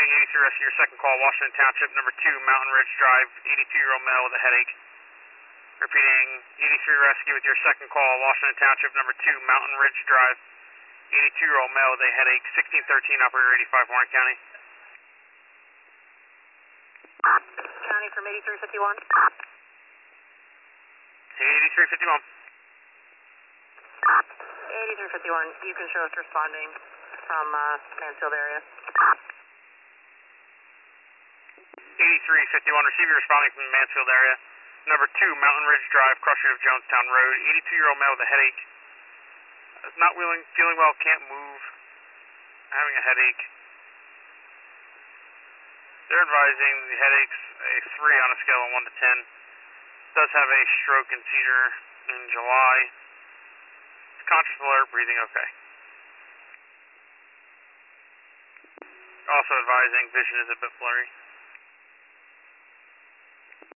receiving 83 rescue, your second call, Washington Township, number 2, Mountain Ridge Drive, 82-year-old male with a headache. Repeating, 83 rescue with your second call, Washington Township, number 2, Mountain Ridge Drive, 82-year-old male with a headache, 1613, operator 85, Warren County. County from 8351. 8351. 8351, you can show us responding from Mansfield area. 8351, receiver responding from the Mansfield area. Number 2, Mountain Ridge Drive, cross street of Jonestown Road, 82-year-old male with a headache. Not feeling well, can't move, having a headache. They're advising the headache's a 3 on a scale of 1 to 10. Does have a stroke and seizure in July. Conscious, alert, breathing okay. Also advising vision is a bit blurry.